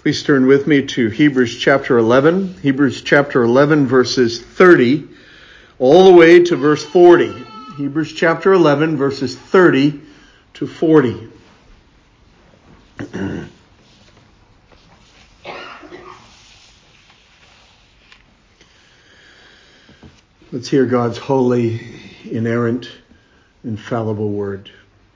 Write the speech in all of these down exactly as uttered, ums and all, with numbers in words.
Please turn with me to Hebrews chapter eleven. Hebrews chapter eleven, verses thirty, all the way to verse forty. Hebrews chapter eleven, verses thirty to forty. Let's hear God's holy, inerrant, infallible word.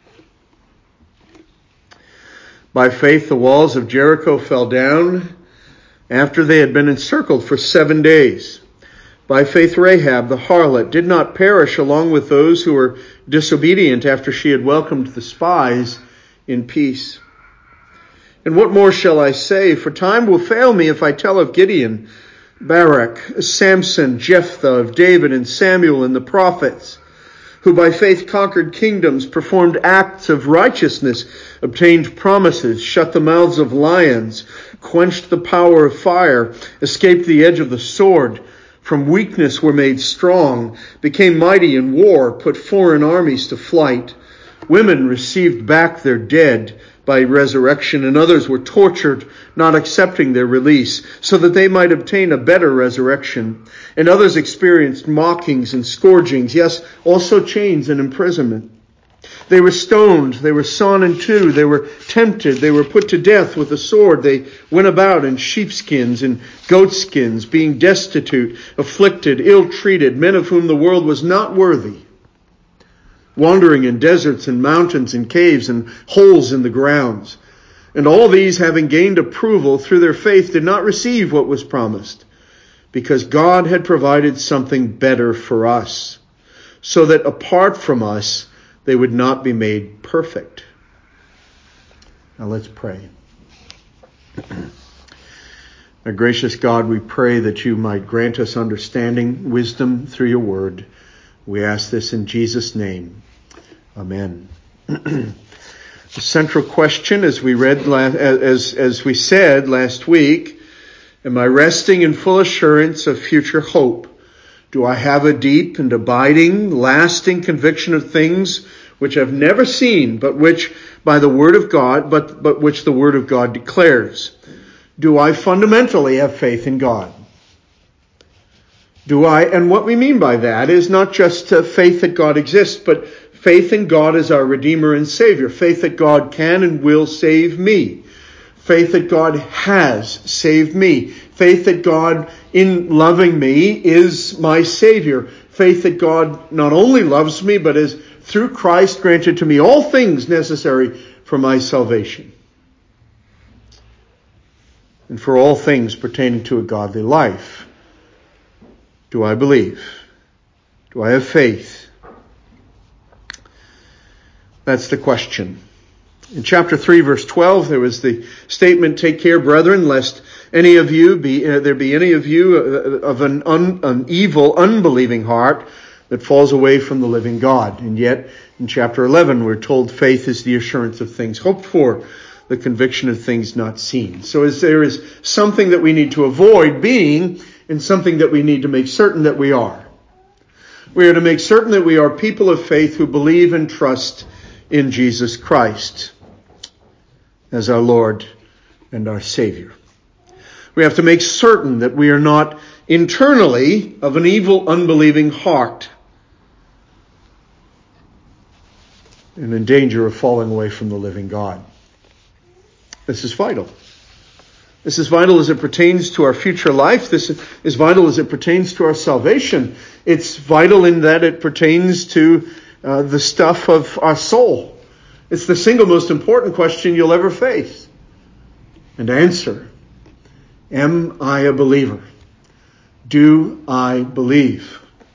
By faith, the walls of Jericho fell down after they had been encircled for seven days. By faith, Rahab, the harlot, did not perish along with those who were disobedient after she had welcomed the spies in peace. And what more shall I say? For time will fail me if I tell of Gideon, Barak, Samson, Jephthah, of David and Samuel and the prophets, who by faith conquered kingdoms, performed acts of righteousness, obtained promises, shut the mouths of lions, quenched the power of fire, escaped the edge of the sword, from weakness were made strong, became mighty in war, put foreign armies to flight. Women received back their dead by resurrection, and others were tortured, not accepting their release, so that they might obtain a better resurrection. And others experienced mockings and scourgings, yes, also chains and imprisonment. They were stoned, they were sawn in two, they were tempted, they were put to death with a sword. They went about in sheepskins and goatskins, being destitute, afflicted, ill-treated, men of whom the world was not worthy, wandering in deserts and mountains and caves and holes in the grounds. And all these, having gained approval through their faith, did not receive what was promised, because God had provided something better for us, so that apart from us, they would not be made perfect. Now let's pray. Our gracious God, we pray that you might grant us understanding, wisdom through your word. We ask this in Jesus' name. Amen. The central question, as we read, as, as we said last week, am I resting in full assurance of future hope? Do I have a deep and abiding, lasting conviction of things which I've never seen, but which by the word of God, but, but which the word of God declares? Do I fundamentally have faith in God? Do I, and what we mean by that is not just uh, faith that God exists, but faith in God as our Redeemer and Savior. Faith that God can and will save me. Faith that God has saved me. Faith that God, in loving me, is my Savior. Faith that God not only loves me, but has, through Christ, granted to me all things necessary for my salvation, and for all things pertaining to a godly life. Do I believe? Do I have faith? That's the question. In chapter three, verse twelve, there was the statement, "Take care, brethren, lest any of you be uh, there be any of you uh, of an, un, an evil, unbelieving heart that falls away from the living God." And yet, in chapter eleven, we're told faith is the assurance of things hoped for, the conviction of things not seen. So as there is something that we need to avoid being, and something that we need to make certain that we are. We are to make certain that we are people of faith who believe and trust in Jesus Christ as our Lord and our Savior. We have to make certain that we are not internally of an evil, unbelieving heart and in danger of falling away from the living God. This is vital. This is vital as it pertains to our future life. This is vital as it pertains to our salvation. It's vital in that it pertains to uh, the stuff of our soul. It's the single most important question you'll ever face and answer. Am I a believer? Do I believe?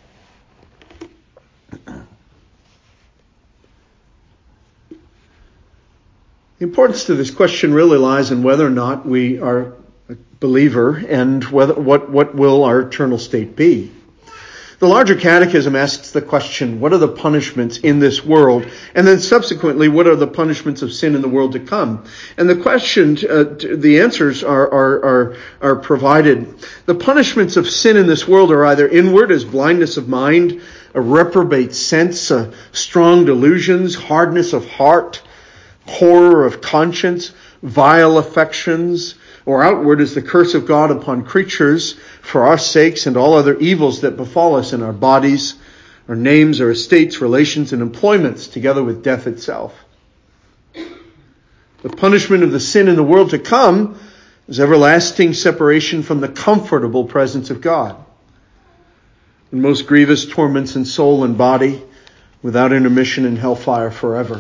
The importance to this question really lies in whether or not we are a believer and whether what, what will our eternal state be. The larger catechism asks the question, what are the punishments in this world? And then subsequently, what are the punishments of sin in the world to come? And the question, uh, the answers are, are, are, are provided. The punishments of sin in this world are either inward, as blindness of mind, a reprobate sense, uh, strong delusions, hardness of heart, horror of conscience, vile affections, or outward is the curse of God upon creatures for our sakes and all other evils that befall us in our bodies, our names, our estates, relations, and employments, together with death itself. The punishment of the sin in the world to come is everlasting separation from the comfortable presence of God, and most grievous torments in soul and body, without intermission in hellfire forever.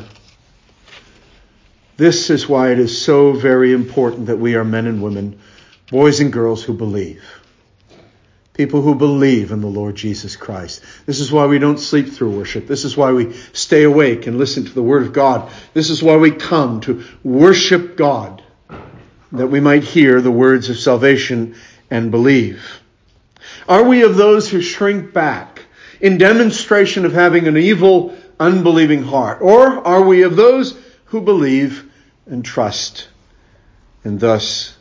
This is why it is so very important that we are men and women, boys and girls who believe. People who believe in the Lord Jesus Christ. This is why we don't sleep through worship. This is why we stay awake and listen to the Word of God. This is why we come to worship God, that we might hear the words of salvation and believe. Are we of those who shrink back in demonstration of having an evil, unbelieving heart? Or are we of those who believe and trust, and thus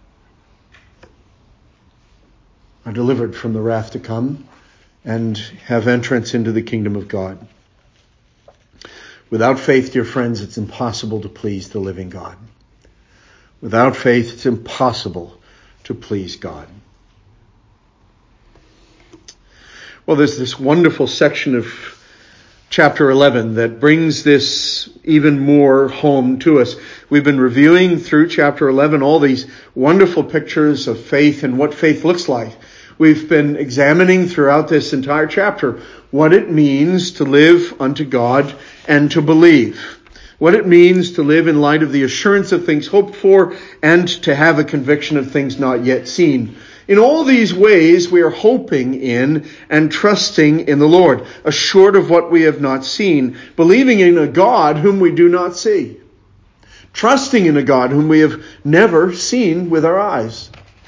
are delivered from the wrath to come and have entrance into the kingdom of God? Without faith, dear friends, it's impossible to please the living God. Without faith, it's impossible to please God. Well, there's this wonderful section of chapter eleven that brings this even more home to us. We've been reviewing through chapter eleven all these wonderful pictures of faith and what faith looks like. We've been examining throughout this entire chapter what it means to live unto God and to believe. What it means to live in light of the assurance of things hoped for and to have a conviction of things not yet seen. In all these ways, we are hoping in and trusting in the Lord, assured of what we have not seen, believing in a God whom we do not see, trusting in a God whom we have never seen with our eyes.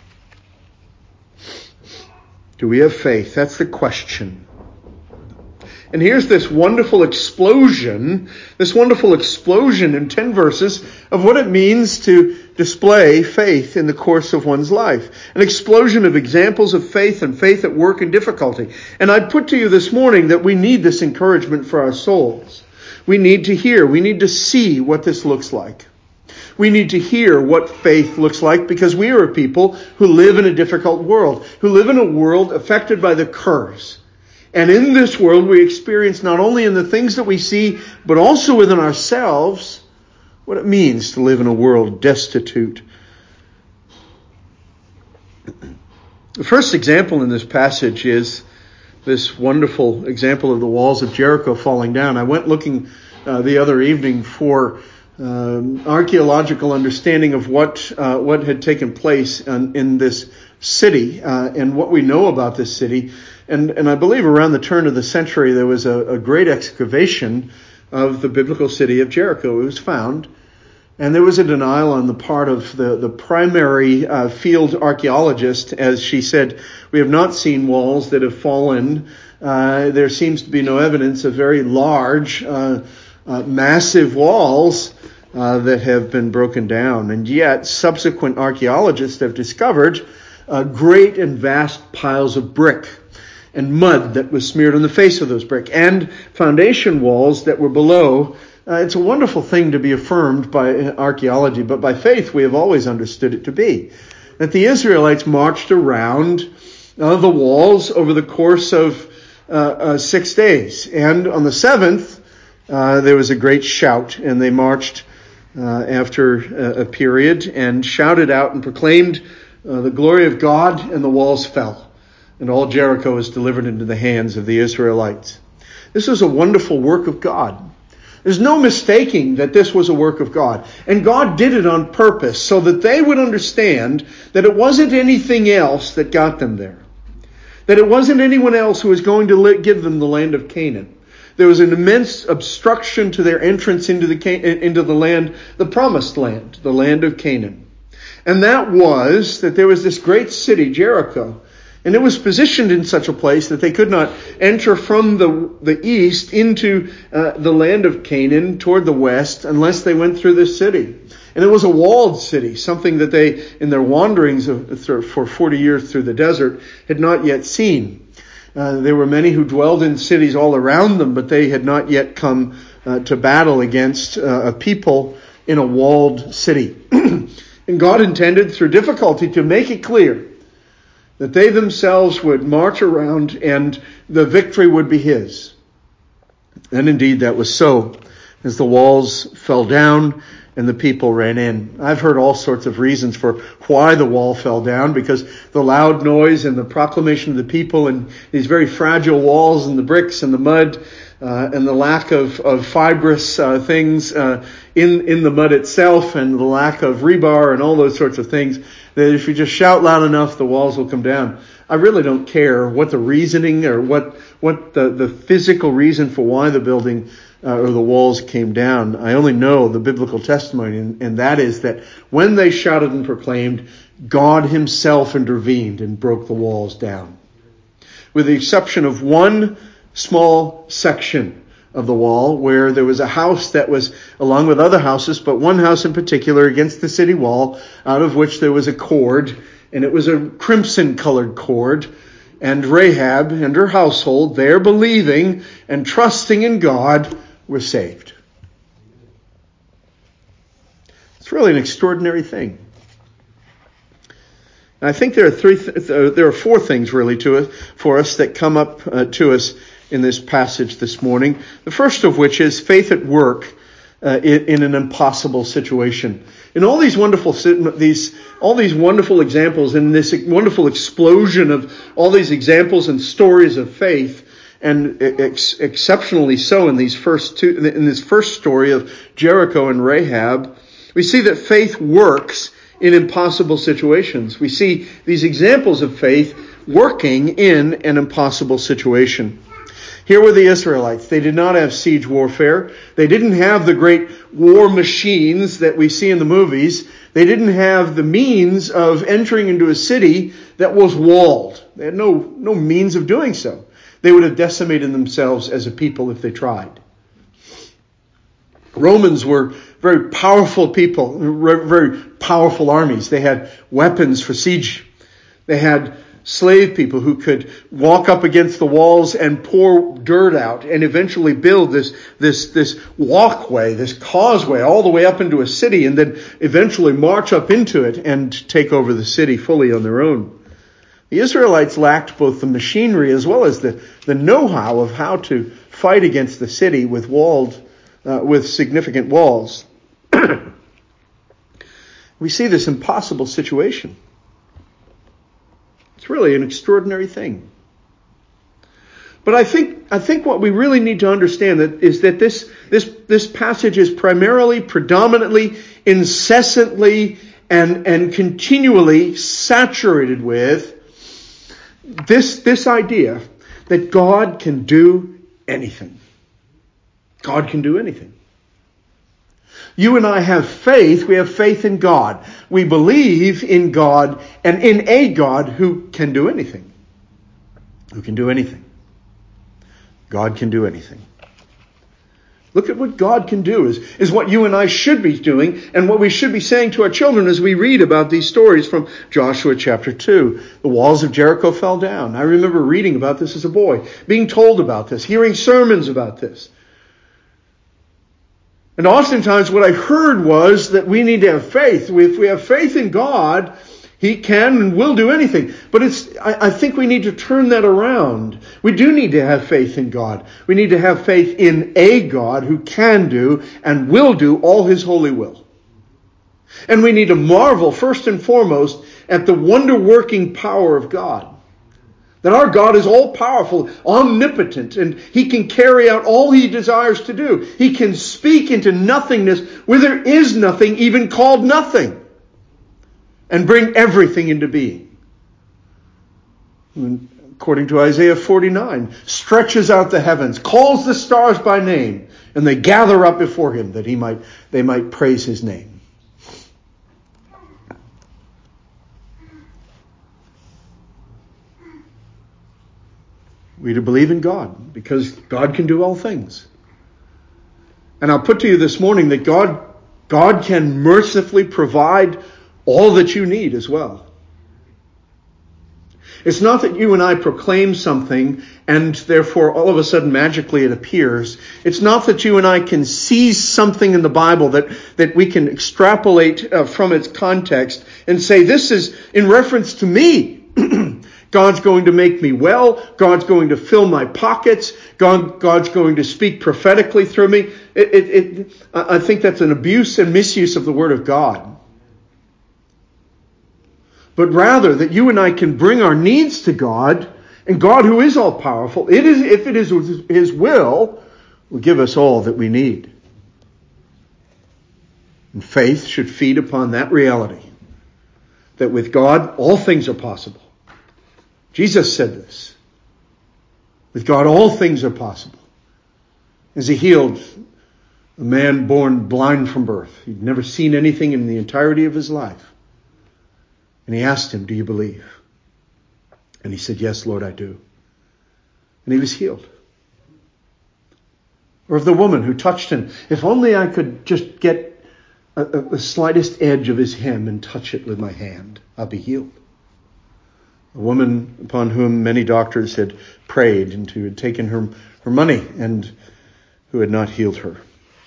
Do we have faith? That's the question. And here's this wonderful explosion, this wonderful explosion in ten verses of what it means to display faith in the course of one's life. An explosion of examples of faith and faith at work in difficulty. And I'd put to you this morning that we need this encouragement for our souls. We need to hear, we need to see what this looks like. We need to hear what faith looks like because we are a people who live in a difficult world, who live in a world affected by the curse. And in this world, we experience not only in the things that we see, but also within ourselves, what it means to live in a world destitute. The first example in this passage is this wonderful example of the walls of Jericho falling down. I went looking uh, the other evening for um, archaeological understanding of what uh, what had taken place in, in this city uh, and what we know about this city. And, and I believe around the turn of the century, there was a, a great excavation of the biblical city of Jericho. It was found. And there was a denial on the part of the, the primary uh, field archaeologist, as she said, we have not seen walls that have fallen. Uh, there seems to be no evidence of very large, uh, uh, massive walls uh, that have been broken down. And yet, subsequent archaeologists have discovered uh, great and vast piles of brick and mud that was smeared on the face of those brick, and foundation walls that were below. Uh, it's a wonderful thing to be affirmed by archaeology, but by faith we have always understood it to be. That the Israelites marched around uh, the walls over the course of uh, uh, six days. And on the seventh, uh, there was a great shout, and they marched uh, after a, a period and shouted out and proclaimed uh, the glory of God, and the walls fell. And all Jericho was delivered into the hands of the Israelites. This was a wonderful work of God. There's no mistaking that this was a work of God. And God did it on purpose so that they would understand that it wasn't anything else that got them there. That it wasn't anyone else who was going to give them the land of Canaan. There was an immense obstruction to their entrance into the, into the land, the promised land, the land of Canaan. And that was that there was this great city, Jericho. And it was positioned in such a place that they could not enter from the, the east into uh, the land of Canaan toward the west unless they went through this city. And it was a walled city, something that they, in their wanderings of, for forty years through the desert, had not yet seen. Uh, there were many who dwelled in cities all around them, but they had not yet come uh, to battle against uh, a people in a walled city. And God intended through difficulty to make it clear that they themselves would march around and the victory would be his. And indeed that was so, as the walls fell down and the people ran in. I've heard all sorts of reasons for why the wall fell down, because the loud noise and the proclamation of the people and these very fragile walls and the bricks and the mud uh, and the lack of, of fibrous uh, things uh, in, in the mud itself and the lack of rebar and all those sorts of things, that if you just shout loud enough, the walls will come down. I really don't care what the reasoning or what, what the, the physical reason for why the building Uh, or the walls came down. I only know the biblical testimony, and, and that is that when they shouted and proclaimed, God himself intervened and broke the walls down. With the exception of one small section of the wall where there was a house that was along with other houses, but one house in particular against the city wall, out of which there was a cord, and it was a crimson colored cord. And Rahab and her household, there believing and trusting in God, were saved. It's really an extraordinary thing. And I think there are three, th- there are four things really to it for us that come up uh, to us in this passage this morning. The first of which is faith at work uh, in, in an impossible situation. In all these wonderful these all these wonderful examples, and this wonderful explosion of all these examples and stories of faith. And ex- exceptionally so in these first two, in this first story of Jericho and Rahab, we see that faith works in impossible situations. We see these examples of faith working in an impossible situation. Here were the Israelites. They did not have siege warfare. They didn't have the great war machines that we see in the movies. They didn't have the means of entering into a city that was walled. They had no, no means of doing so. They would have decimated themselves as a people if they tried. Romans were very powerful people, very powerful armies. They had weapons for siege. They had slave people who could walk up against the walls and pour dirt out and eventually build this, this, this walkway, this causeway all the way up into a city, and then eventually march up into it and take over the city fully on their own. The Israelites lacked both the machinery as well as the, the know-how of how to fight against the city with walled, uh, with significant walls. We see this impossible situation. It's really an extraordinary thing. But I think I think what we really need to understand that is that this this this passage is primarily, predominantly, incessantly, and and continually saturated with This, this idea that God can do anything. God can do anything. You and I have faith. We have faith in God. We believe in God and in a God who can do anything. Who can do anything. God can do anything. Look at what God can do is, is what you and I should be doing, and what we should be saying to our children as we read about these stories from Joshua chapter two. The walls of Jericho fell down. I remember reading about this as a boy, being told about this, hearing sermons about this. And oftentimes what I heard was that we need to have faith. If we have faith in God, He can and will do anything. But it's, I, I think we need to turn that around. We do need to have faith in God. We need to have faith in a God who can do and will do all His holy will. And we need to marvel first and foremost at the wonder-working power of God. That our God is all-powerful, omnipotent, and He can carry out all He desires to do. He can speak into nothingness where there is nothing, even called nothing, and bring everything into being. And according to Isaiah forty-nine, stretches out the heavens, calls the stars by name, and they gather up before Him that He might they might praise His name. We to believe in God because God can do all things. And I'll put to you this morning that God, God can mercifully provide all that you need as well. It's not that you and I proclaim something and therefore all of a sudden magically it appears. It's not that you and I can seize something in the Bible that, that we can extrapolate uh, from its context and say, this is in reference to me. God's going to make me well. God's going to fill my pockets. God, God's going to speak prophetically through me. It, it, it, I think that's an abuse and misuse of the Word of God. But rather that you and I can bring our needs to God, and God, who is all powerful, it is, if it is His will, will give us all that we need. And faith should feed upon that reality, that with God all things are possible. Jesus said this. With God all things are possible. As He healed a man born blind from birth. He'd never seen anything in the entirety of his life. And He asked him, do you believe? And he said, yes, Lord, I do. And he was healed. Or of the woman who touched him. If only I could just get a, a, the slightest edge of his hem and touch it with my hand, I'll be healed. A woman upon whom many doctors had prayed and who had taken her, her money and who had not healed her.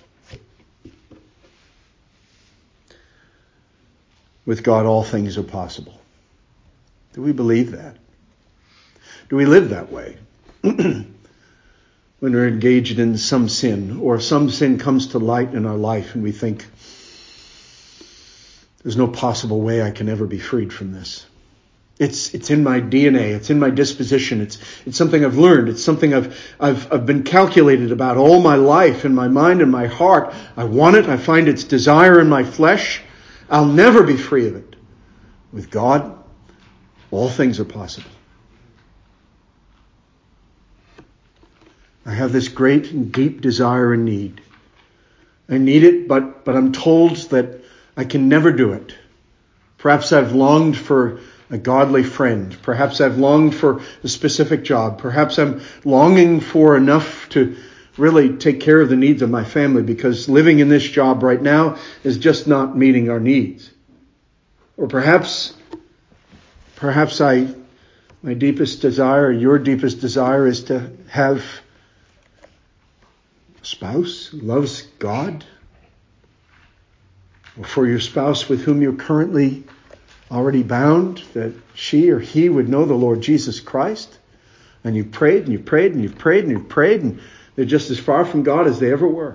With God, all things are possible. Do we believe that? Do we live that way? When we're engaged in some sin, or some sin comes to light in our life and we think, there's no possible way I can ever be freed from this. It's it's in my D N A. It's in my disposition. It's it's something I've learned. It's something I've I've I've been calculated about all my life, in my mind and my heart. I want it. I find its desire in my flesh. I'll never be free of it. With God, all things are possible. I have this great and deep desire and need. I need it, but, but I'm told that I can never do it. Perhaps I've longed for a godly friend. Perhaps I've longed for a specific job. Perhaps I'm longing for enough to really take care of the needs of my family, because living in this job right now is just not meeting our needs. Or perhaps, perhaps I, my deepest desire, your deepest desire is to have a spouse who loves God. Or for your spouse with whom you're currently already bound, that she or he would know the Lord Jesus Christ. And you've prayed and you've prayed and you've prayed and you've prayed and they're just as far from God as they ever were.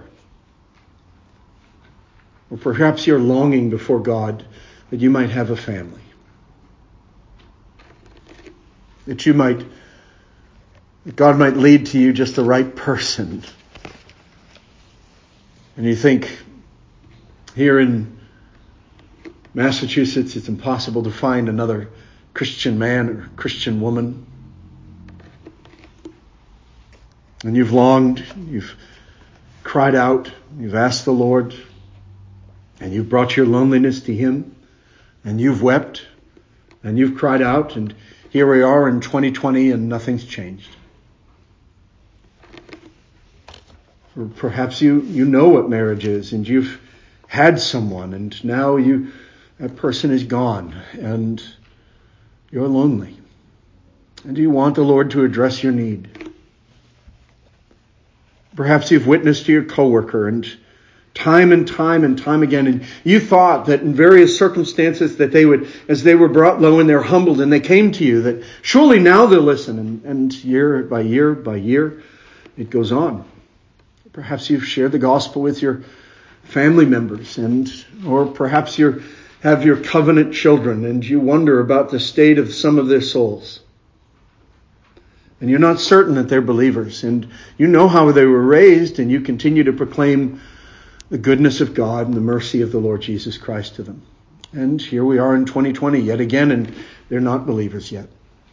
Or perhaps you're longing before God that you might have a family. That you might, that God might lead to you just the right person. And you think, here in Massachusetts, it's impossible to find another Christian man or Christian woman. And you've longed, you've cried out, you've asked the Lord, and you've brought your loneliness to Him, and you've wept, and you've cried out, and here we are in twenty twenty and nothing's changed. Or perhaps you, you know what marriage is, and you've had someone, and now you that person is gone, and you're lonely. And you want the Lord to address your need. Perhaps you've witnessed to your coworker, and time and time and time again, and you thought that in various circumstances that they would, as they were brought low and they're humbled and they came to you, that surely now they'll listen. And, and year by year by year, it goes on. Perhaps you've shared the gospel with your family members, and or perhaps you have your covenant children, and you wonder about the state of some of their souls. And you're not certain that they're believers, and you know how they were raised, and you continue to proclaim the goodness of God and the mercy of the Lord Jesus Christ to them. And here we are in twenty twenty yet again, and they're not believers yet.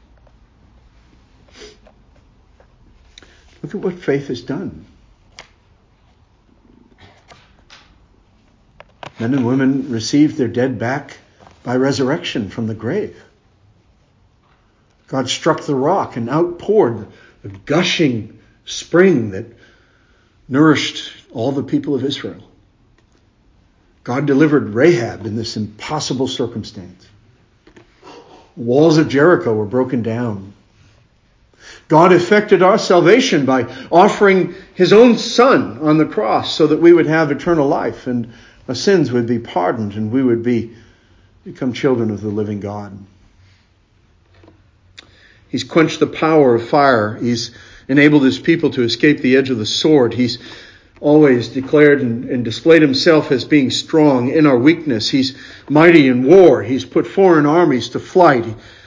Look at what faith has done. Men and women received their dead back by resurrection from the grave. God struck the rock and outpoured the gushing spring that nourished all the people of Israel. God delivered Rahab in this impossible circumstance. The walls of Jericho were broken down. God effected our salvation by offering his own Son on the cross so that we would have eternal life and our sins would be pardoned and we would be become children of the living God. He's quenched the power of fire. He's enabled his people to escape the edge of the sword. He's always declared and, and displayed himself as being strong in our weakness. He's mighty in war. He's put foreign armies to flight.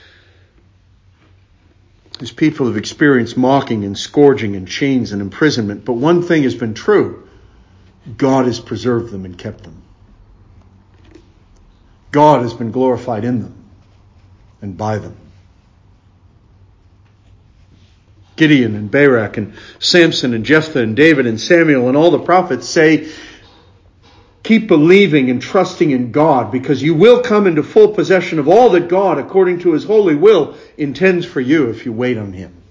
His people have experienced mocking and scourging and chains and imprisonment. But one thing has been true. God has preserved them and kept them. God has been glorified in them and by them. Gideon and Barak and Samson and Jephthah and David and Samuel and all the prophets say, keep believing and trusting in God, because you will come into full possession of all that God, according to his holy will, intends for you if you wait on him.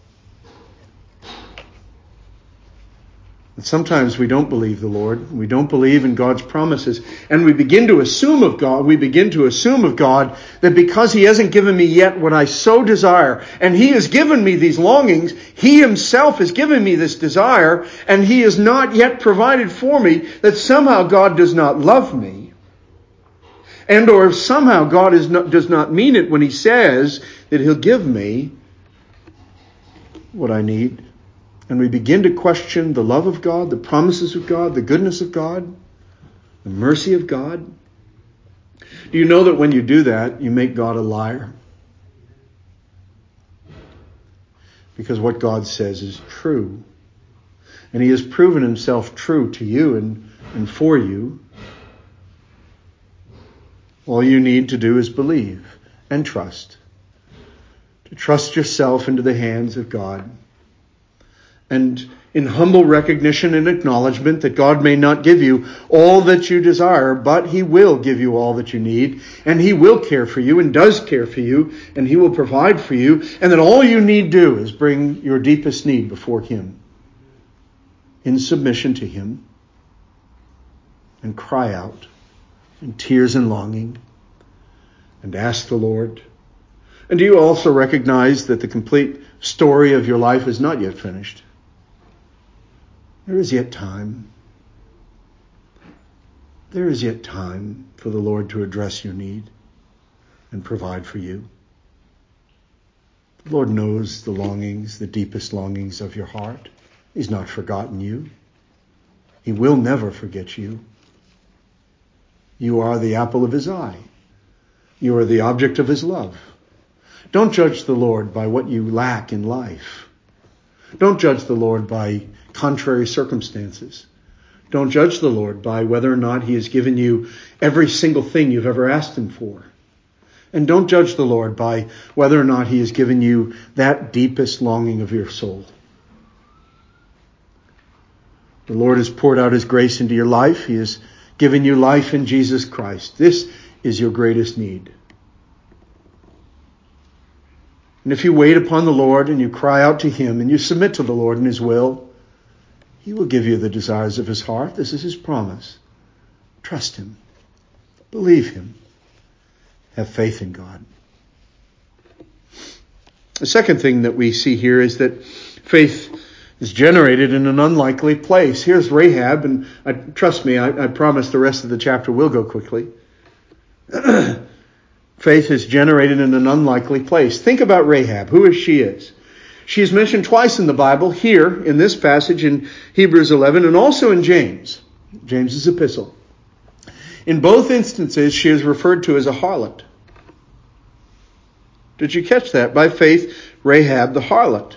And sometimes we don't believe the Lord. We don't believe in God's promises. And we begin to assume of God, we begin to assume of God that because he hasn't given me yet what I so desire, and he has given me these longings, he himself has given me this desire, and he has not yet provided for me, that somehow God does not love me. And or somehow God is not, does not mean it when he says that he'll give me what I need. And we begin to question the love of God, the promises of God, the goodness of God, the mercy of God. Do you know that when you do that, you make God a liar? Because what God says is true. And he has proven himself true to you and, and for you. All you need to do is believe and trust. To trust yourself into the hands of God. And in humble recognition and acknowledgement that God may not give you all that you desire, but he will give you all that you need, and he will care for you and does care for you, and he will provide for you, and that all you need do is bring your deepest need before him in submission to him and cry out in tears and longing and ask the Lord. And do you also recognize that the complete story of your life is not yet finished? There is yet time. There is yet time for the Lord to address your need and provide for you. The Lord knows the longings, the deepest longings of your heart. He's not forgotten you. He will never forget you. You are the apple of his eye. You are the object of his love. Don't judge the Lord by what you lack in life. Don't judge the Lord by contrary circumstances. Don't judge the Lord by whether or not he has given you every single thing you've ever asked him for. And don't judge the Lord by whether or not he has given you that deepest longing of your soul. The Lord has poured out his grace into your life. He has given you life in Jesus Christ. This is your greatest need. And if you wait upon the Lord and you cry out to him and you submit to the Lord and his will, he will give you the desires of his heart. This is his promise. Trust him. Believe him. Have faith in God. The second thing that we see here is that faith is generated in an unlikely place. Here's Rahab, and I, trust me, I, I promise the rest of the chapter will go quickly. Faith is generated in an unlikely place. Think about Rahab, who is she is. She is mentioned twice in the Bible, here in this passage in Hebrews eleven, and also in James, James's epistle. In both instances, she is referred to as a harlot. Did you catch that? By faith, Rahab the harlot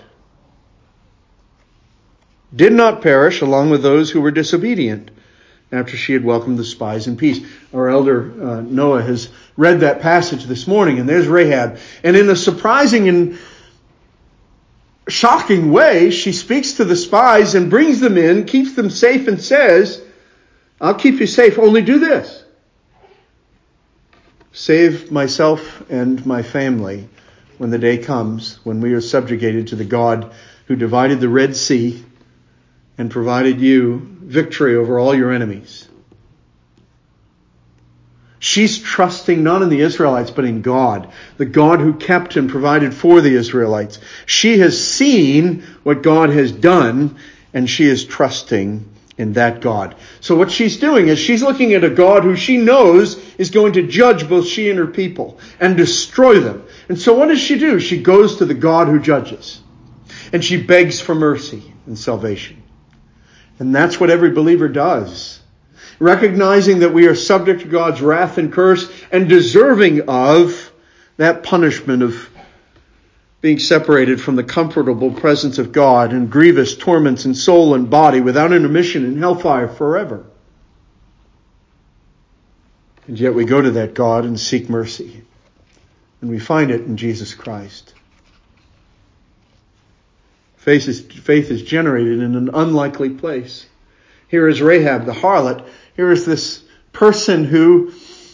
did not perish along with those who were disobedient after she had welcomed the spies in peace. Our elder uh, Noah has read that passage this morning, and there's Rahab. And in a surprising and shocking way, she speaks to the spies and brings them in, keeps them safe, and says, I'll keep you safe, only do this. Save myself and my family when the day comes, when we are subjugated to the God who divided the Red Sea and provided you victory over all your enemies. She's trusting not in the Israelites, but in God, the God who kept and provided for the Israelites. She has seen what God has done, and she is trusting in that God. So what she's doing is she's looking at a God who she knows is going to judge both she and her people and destroy them. And so what does she do? She goes to the God who judges, and she begs for mercy and salvation. And that's what every believer does. Recognizing that we are subject to God's wrath and curse and deserving of that punishment of being separated from the comfortable presence of God and grievous torments in soul and body without intermission in hellfire forever. And yet we go to that God and seek mercy. And we find it in Jesus Christ. Faith is, faith is generated in an unlikely place. Here is Rahab the harlot. Here is this person who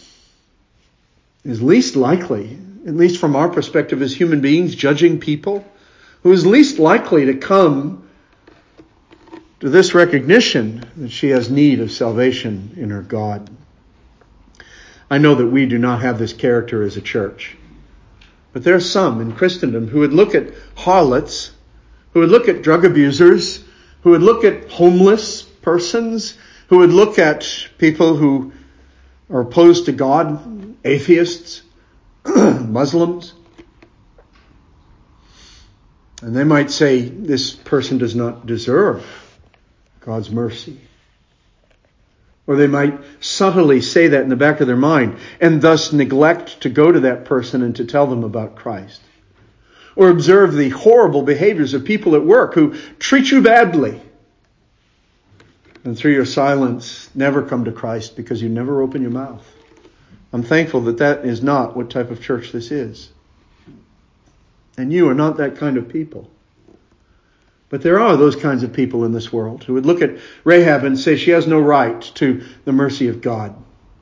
is least likely, at least from our perspective as human beings, judging people, who is least likely to come to this recognition that she has need of salvation in her God. I know that we do not have this character as a church, but there are some in Christendom who would look at harlots, who would look at drug abusers, who would look at homeless persons, who would look at people who are opposed to God, atheists, Muslims. And they might say, this person does not deserve God's mercy. Or they might subtly say that in the back of their mind and thus neglect to go to that person and to tell them about Christ. Or observe the horrible behaviors of people at work who treat you badly. And through your silence, never come to Christ because you never open your mouth. I'm thankful that that is not what type of church this is. And you are not that kind of people. But there are those kinds of people in this world who would look at Rahab and say she has no right to the mercy of God.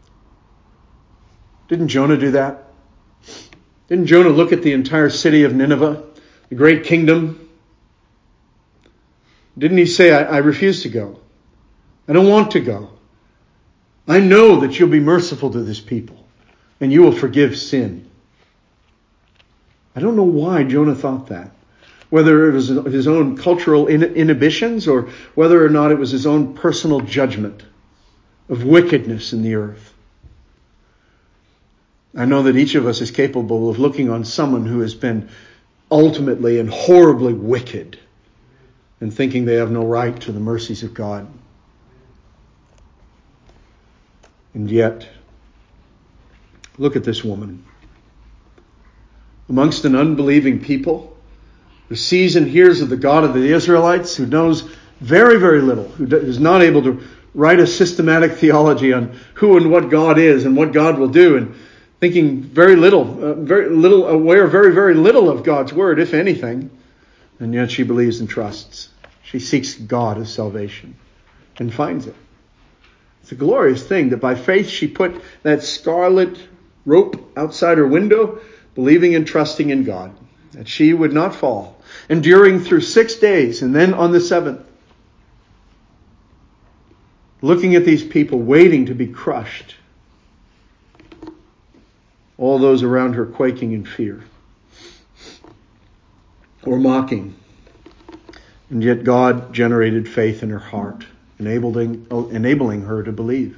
Didn't Jonah do that? Didn't Jonah look at the entire city of Nineveh, the great kingdom? Didn't he say, I, I refuse to go? I don't want to go. I know that you'll be merciful to this people and you will forgive sin. I don't know why Jonah thought that. Whether it was his own cultural inhibitions or whether or not it was his own personal judgment of wickedness in the earth. I know that each of us is capable of looking on someone who has been ultimately and horribly wicked and thinking they have no right to the mercies of God. And yet, look at this woman. Amongst an unbelieving people, who sees and hears of the God of the Israelites, who knows very, very little, who is not able to write a systematic theology on who and what God is and what God will do, and thinking very little, uh, very little, aware very, very little of God's word, if anything, and yet she believes and trusts. She seeks God as salvation and finds it. It's a glorious thing that by faith she put that scarlet rope outside her window, believing and trusting in God, that she would not fall, enduring through six days, and then on the seventh, looking at these people waiting to be crushed, all those around her quaking in fear or mocking. And yet God generated faith in her heart, enabling, enabling her to believe.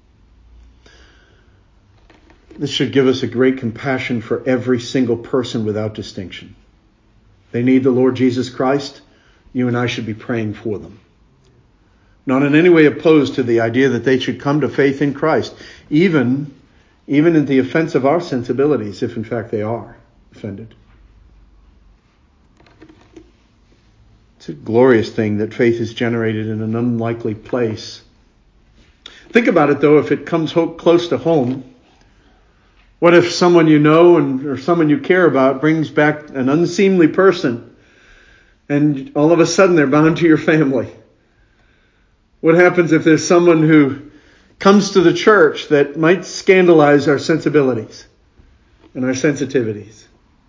This should give us a great compassion for every single person without distinction. They need the Lord Jesus Christ. You and I should be praying for them. Not in any way opposed to the idea that they should come to faith in Christ, even, even in the offense of our sensibilities, if in fact they are offended. It's a glorious thing that faith is generated in an unlikely place. Think about it, though, if it comes ho- close to home. What if someone you know and or someone you care about brings back an unseemly person and all of a sudden they're bound to your family? What happens if there's someone who comes to the church that might scandalize our sensibilities and our sensitivities?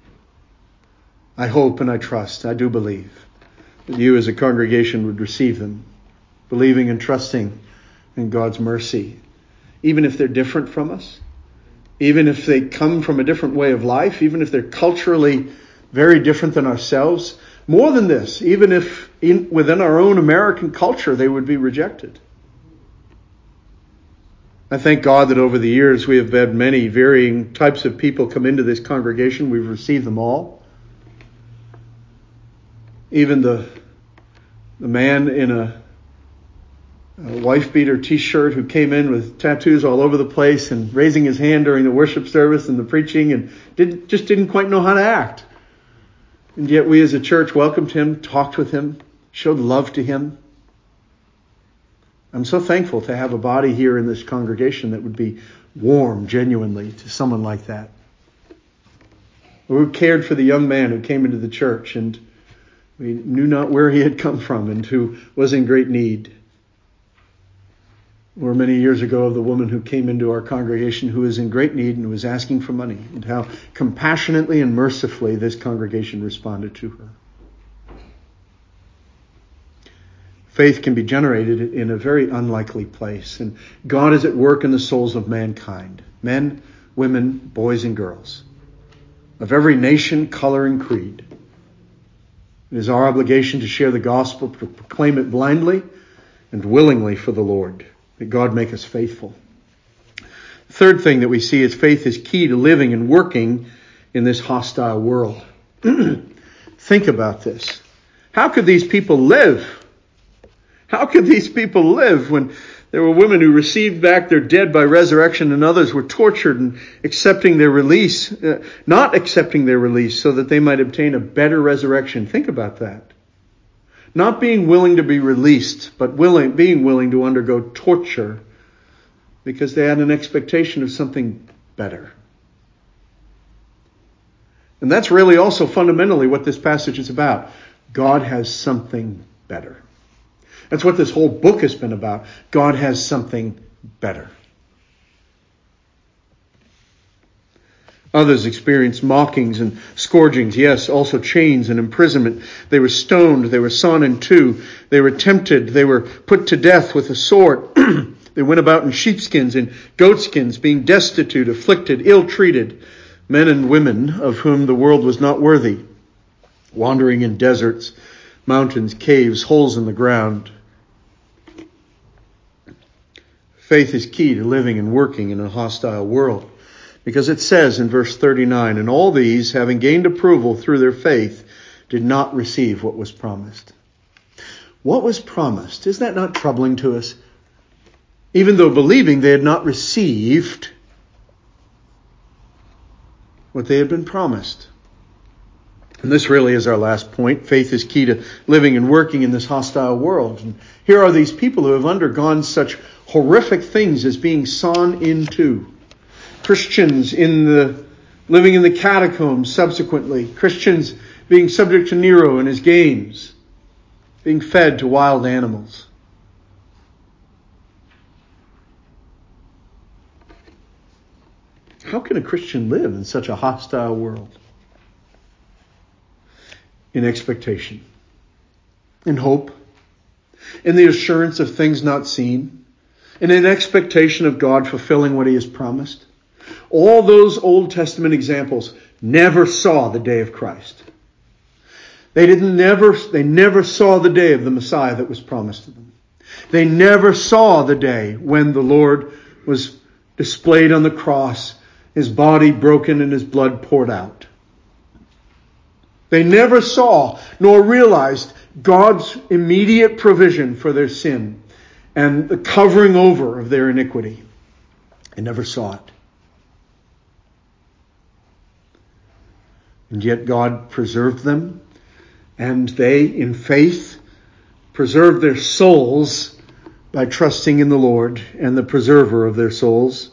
I hope and I trust, I do believe, that you as a congregation would receive them, believing and trusting in God's mercy, even if they're different from us, even if they come from a different way of life, even if they're culturally very different than ourselves. More than this, even if in, within our own American culture they would be rejected. I thank God that over the years we have had many varying types of people come into this congregation. We've received them all. Even the, the man in a, a wife-beater t-shirt who came in with tattoos all over the place and raising his hand during the worship service and the preaching and didn't, just didn't quite know how to act. And yet we as a church welcomed him, talked with him, showed love to him. I'm so thankful to have a body here in this congregation that would be warm genuinely to someone like that. Who cared for the young man who came into the church and we knew not where he had come from and who was in great need. Or many years ago of the woman who came into our congregation who was in great need and was asking for money, and how compassionately and mercifully this congregation responded to her. Faith can be generated in a very unlikely place, and God is at work in the souls of mankind, men, women, boys and girls, of every nation, color and creed. It is our obligation to share the gospel, to proclaim it blindly and willingly for the Lord. That God make us faithful. The third thing that we see is faith is key to living and working in this hostile world. Think about this. How could these people live? How could these people live when there were women who received back their dead by resurrection and others were tortured and accepting their release, uh, not accepting their release so that they might obtain a better resurrection? Think about that. Not being willing to be released, but willing, being willing to undergo torture because they had an expectation of something better. And that's really also fundamentally what this passage is about. God has something better. That's what this whole book has been about. God has something better. Others experienced mockings and scourgings. Yes, also chains and imprisonment. They were stoned. They were sawn in two. They were tempted. They were put to death with a sword. They went about in sheepskins and goatskins, being destitute, afflicted, ill-treated. Men and women of whom the world was not worthy. Wandering in deserts, mountains, caves, holes in the ground. Faith is key to living and working in a hostile world. Because it says in verse thirty-nine, and all these, having gained approval through their faith, did not receive what was promised. What was promised? Is that not troubling to us? Even though believing, they had not received what they had been promised. And this really is our last point. Faith is key to living and working in this hostile world. And here are these people who have undergone such horrific things as being sawn in two. Christians in the living in the catacombs subsequently. Christians being subject to Nero and his games. Being fed to wild animals. How can a Christian live in such a hostile world? In expectation. In hope. In the assurance of things not seen. And in expectation of God fulfilling what he has promised. All those Old Testament examples never saw the day of Christ. They didn't never, they never saw the day of the Messiah that was promised to them. They never saw the day when the Lord was displayed on the cross, his body broken and his blood poured out. They never saw nor realized God's immediate provision for their sin and the covering over of their iniquity. They never saw it. And yet God preserved them, and they, in faith, preserved their souls by trusting in the Lord and the preserver of their souls.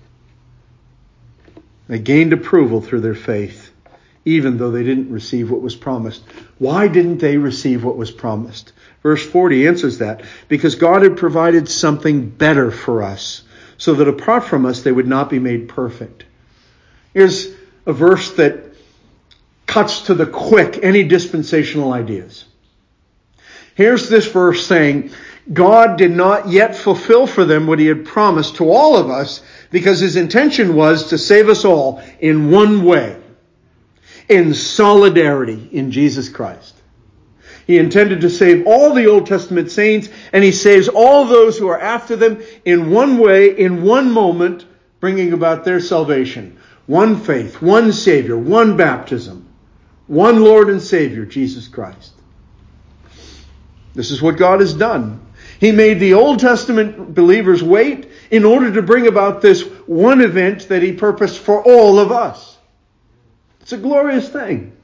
They gained approval through their faith, even though they didn't receive what was promised. Why didn't they receive what was promised? Verse forty answers that. Because God had provided something better for us, so that apart from us they would not be made perfect. Here's a verse that cuts to the quick any dispensational ideas. Here's this verse saying, God did not yet fulfill for them what he had promised to all of us, Because his intention was to save us all in one way, in solidarity in Jesus Christ. He intended to save all the Old Testament saints, and he saves all those who are after them in one way, in one moment, bringing about their salvation. One faith, one Savior, one baptism, one Lord and Savior, Jesus Christ. This is what God has done. He made the Old Testament believers wait in order to bring about this one event that he purposed for all of us. It's a glorious thing.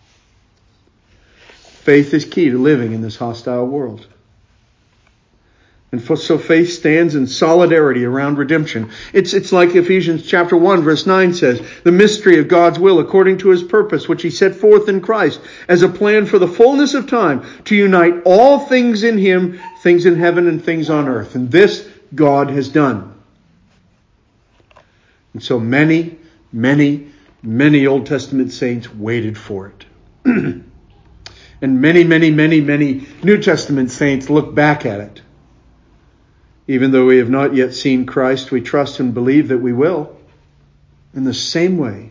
Faith is key to living in this hostile world. And for, so faith stands in solidarity around redemption. It's, it's like Ephesians chapter one verse nine says, the mystery of God's will according to his purpose, which he set forth in Christ as a plan for the fullness of time to unite all things in him, things in heaven and things on earth. And this God has done. And so many, many, many Old Testament saints waited for it. And many, many, many, many New Testament saints look back at it. Even though we have not yet seen Christ, we trust and believe that we will. In the same way.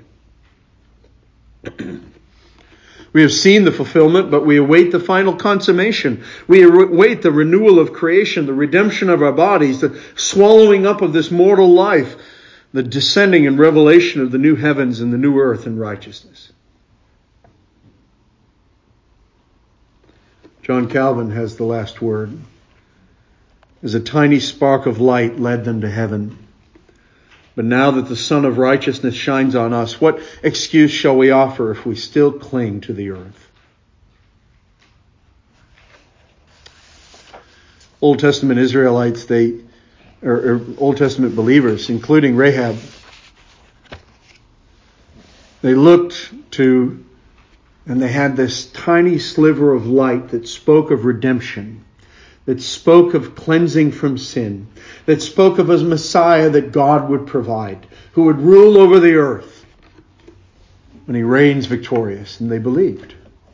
We have seen the fulfillment, but we await the final consummation. We await the renewal of creation, the redemption of our bodies, the swallowing up of this mortal life, the descending and revelation of the new heavens and the new earth in righteousness. John Calvin has the last word. As a tiny spark of light led them to heaven. But now that the Son of Righteousness shines on us, what excuse shall we offer if we still cling to the earth? Old Testament Israelites, they, or, or Old Testament believers, including Rahab, they looked to, and they had this tiny sliver of light that spoke of redemption, that spoke of cleansing from sin, that spoke of a Messiah that God would provide, who would rule over the earth when he reigns victorious. And they believed.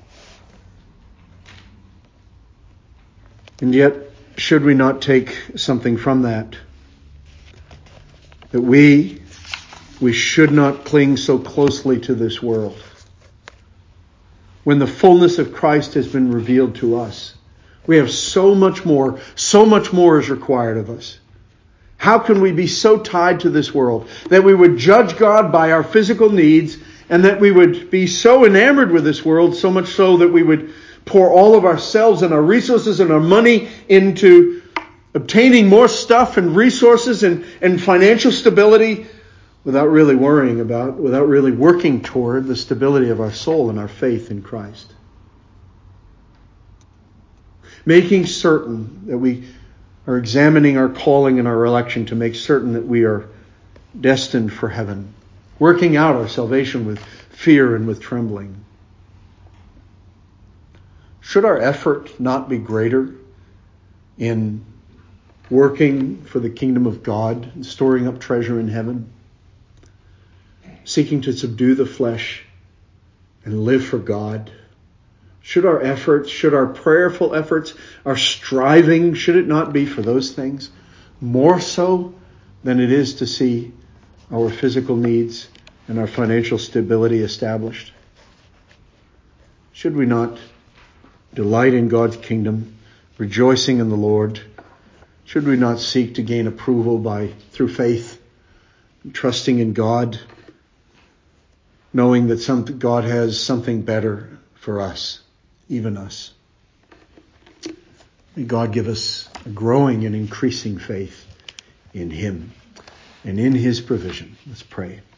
And yet, should we not take something from that? That we, we should not cling so closely to this world. When the fullness of Christ has been revealed to us, we have so much more, so much more is required of us. How can we be so tied to this world that we would judge God by our physical needs, and that we would be so enamored with this world, so much so that we would pour all of ourselves and our resources and our money into obtaining more stuff and resources and, and financial stability without really worrying about, without really working toward the stability of our soul and our faith in Christ? Making certain that we are examining our calling and our election to make certain that we are destined for heaven. Working out our salvation with fear and with trembling. Should our effort not be greater in working for the kingdom of God and storing up treasure in heaven? Seeking to subdue the flesh and live for God? Should our efforts, should our prayerful efforts, our striving, should it not be for those things more so than it is to see our physical needs and our financial stability established? Should we not delight in God's kingdom, rejoicing in the Lord? Should we not seek to gain approval by through faith, trusting in God, knowing that some, God has something better for us? Even us. May God give us a growing and increasing faith in him and in his provision. Let's pray.